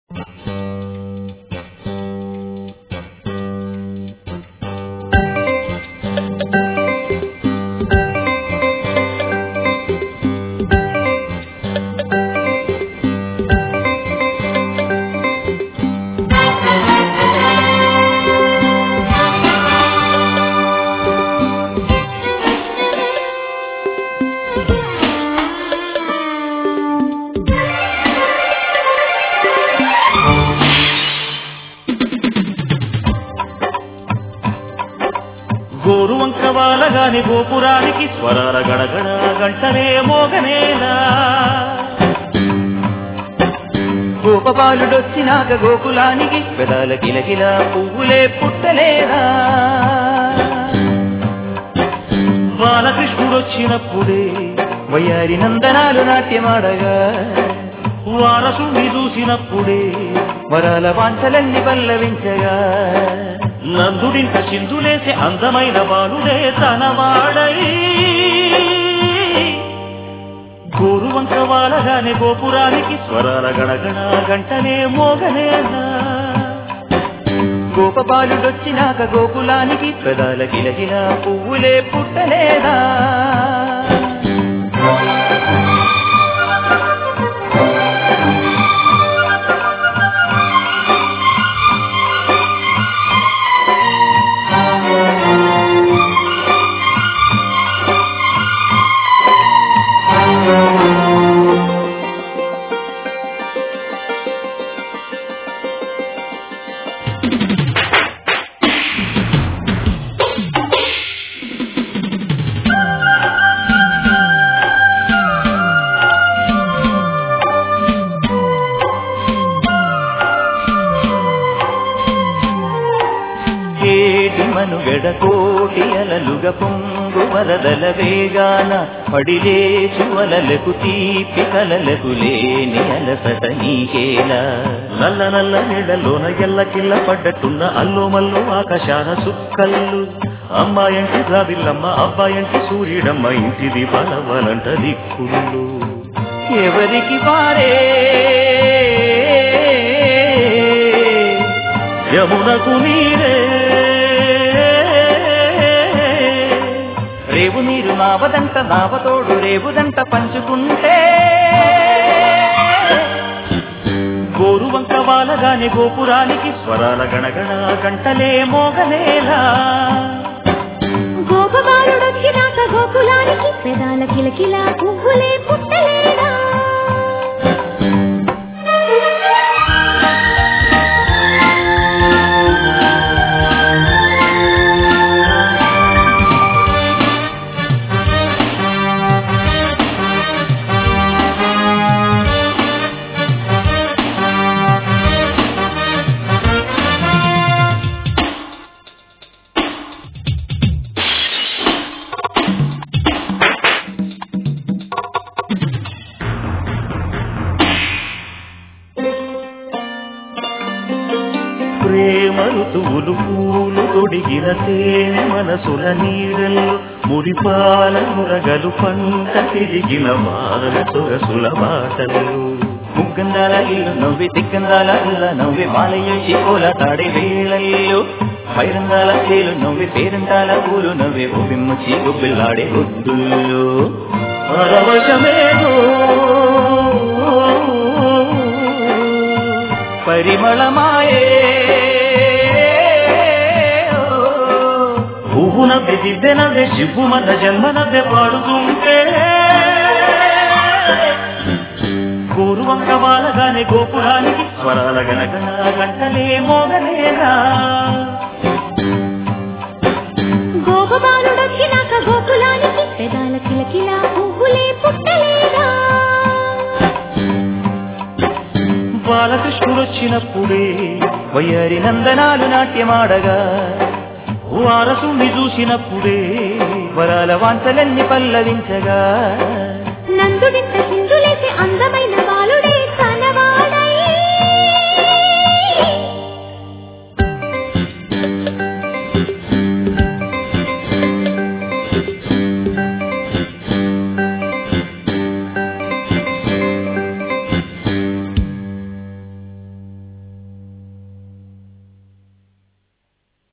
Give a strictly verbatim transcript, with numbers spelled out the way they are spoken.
గోరువంకవాలగాని గోపురానికి స్వరాల గడగడ గంటనే మోగనేలా గోపబాలుడొచ్చినాక గోకులానికి పెదాల కిలకిల పువ్వులే పుట్టలేదా బాలకృష్ణుడొచ్చినప్పుడే వయ్యారి నందనాలు నాట్యమాడగా వారసుని చూసినప్పుడే వరాల వాంఛలన్నీ పల్లవించగా నందుడింట చిందులేసే అందమైన బాలుడే తనవాడై గోరువంకవాలగానే గోపురానికి స్వరాల గడగడ గంటనే మోగనేలా గోపబాలుడొచ్చినాక గోకులానికి పెదాల కిలకిల పువ్వులే పుట్టలేదా మనుగడ కోటి అలలుగ పొంగు వరదల వేగాన పడిలేచు అలలకు తీపి కలలకు లేని అలసట నీకేలా నల్ల నల్ల నీడలోన ఎల్ల కిల్ల పడ్డట్టున్న అల్లో మల్లో ఆకాశాన సుక్కల్లు అమ్మాయంటి రావిల్లమ్మ అబ్బాయంటి సూర్యుడమ్మ ఇంటిది బలవలంట దిక్కులు ఎవరికి వారే యమునకు నీరే రేవు నీరు నావదంట నావతోడు రేవుదంట పంచుకుంటే గోరువంకవాలగానే గోపురానికి స్వరాల గణగణ గంటలే మోగనేలా గోపబాలుడొచ్చినాక గోకులానికి పెదాల కిలకిల పువ్వులే పుట్టలేదా ప్రేమ ఋతువులు పూలు తొడిగిన తేనె మనసుల నీడలు మురిపాల మురగలు పంట తిరిగిన మార సొగసుల బాటలు ముగ్గందాల ఇల్లు నవ్వి తిగ్గందాల ఇల్ల నవ్వి మాలయేసి కోలతాడే వేళల్లో పైరందాల చేలు నవ్వి పేరందాల పూలు నవ్వి ఉబిమ్మచి గుబ్బిల్లాడే గుద్దుల్లో పరవశమేదో పరిమళమాయే పువ్వు నవ్వి దిద్దె నవ్వే శివ్వు మన జన్మ నవ్వే పాడుతుంటే గోరువంకవాలగానే గోపురానికి స్వరాల గణగణ గంటలే మోగలేదా గోపబాలుడొచ్చినాక గోకులానికి పెదాల కిలకిల పువ్వులే పుట్టలేదా బాలకృష్ణుడొచ్చినప్పుడే వయ్యారి నందనాలు నాట్యమాడగా వారసుని చూసినప్పుడే వరాల వాంఛలన్నీ పల్లవించగా నందుడింత సింధులేసే అందమైన